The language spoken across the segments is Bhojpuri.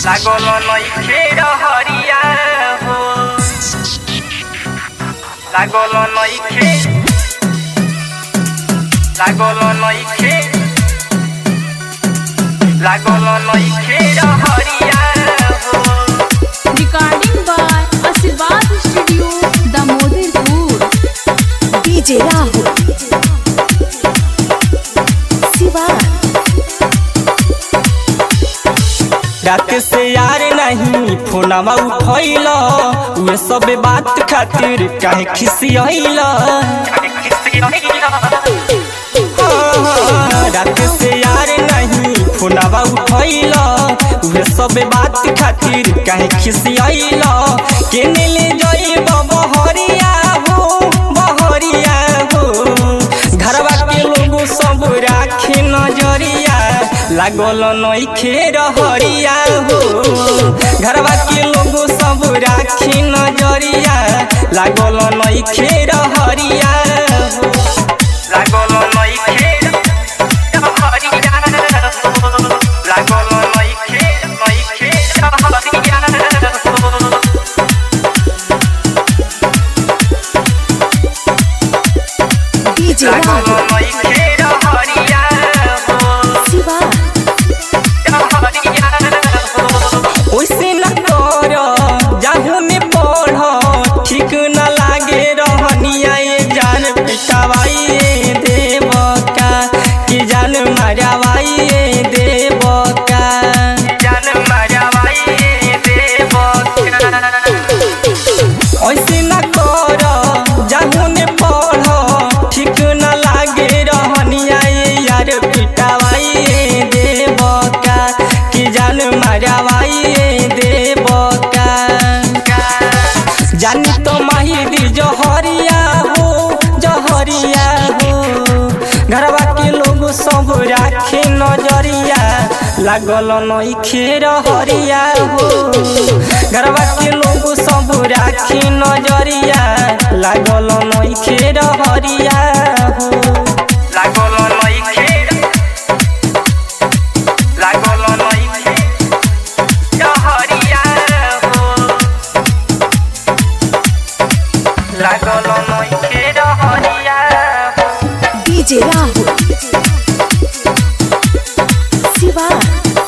लागल नइखे रहरिया हो, लागल नइखे रहरिया हो। Recording by Asirvad Studio, Damodarpur. DJ Rahul Sivan रात से यार नहीं फोनमा उठैल, उहे सब बात खातिर काहे खिसियैल। रात से यार नहीं फोनमा उठैल, उहे सब बात खातिर काहे खिसियैल। केने ले जइब बहरिया हो, बहरिया हो, घरवा के लोग सब राखे नजरिया। लागल नइखे रहरिया हो, घरवा के लोग सब राखे नजरिया। लागल नइखे रहरिया हो, लागल नइखे रहरिया हो, लागल नइखे रहरिया हो। DJ लागल Rahul नइखे रहरिया हो, Sivan ओइसे न कर जाहू में पढ़, ठीक न लागे रहनिया। ये जान पिटावाई देव का, कि जान मारावाई देव का, जान मारावाई देव का। ओइसे न कर जाहू में पढ़, ठीक न लागे रहनिया। ये यार पिटावाई देव का, कि जान मारावाई देव का। जानी तो माहिदी जहरिया हो, जहरिया हो, घरवा के लोग सब राखे नजरिया। लागल नइखे रहरिया हो, घरवा के लोग सब राखे नजरिया। लागल नइखे रहरिया हो, लागल नइखे, लागल नइखे रहरिया हो, लागल नइखे रहरिया हो। DJ Rahul Sivan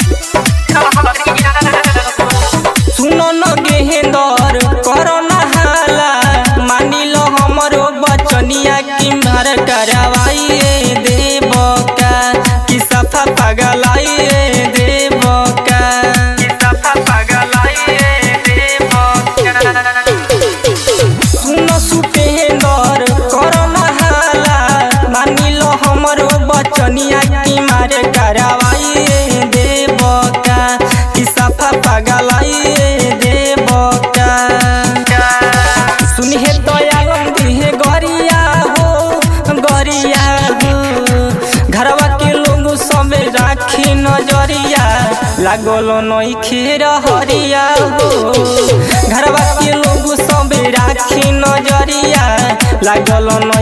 सुनो न गेहेंदर कर नहाला, मानिल हमरो बचनिया। कि मार करवाई देव का, कि सफा पगलाई देव का, कि सफा पगलाई देव का। सुनो सुपेंदर कर नहाला, मानिल हमरो बचनिया। कि मार करवाई देव का, कि सफा पगलाई देव का। सुनिहे दयालम दिहे गरिया हो, गरिया हो, घरवा के लोग सब राखे नजरिया। लागल नइखे रहरिया हो, घरवा के लोग सब राखे नजरिया। लागल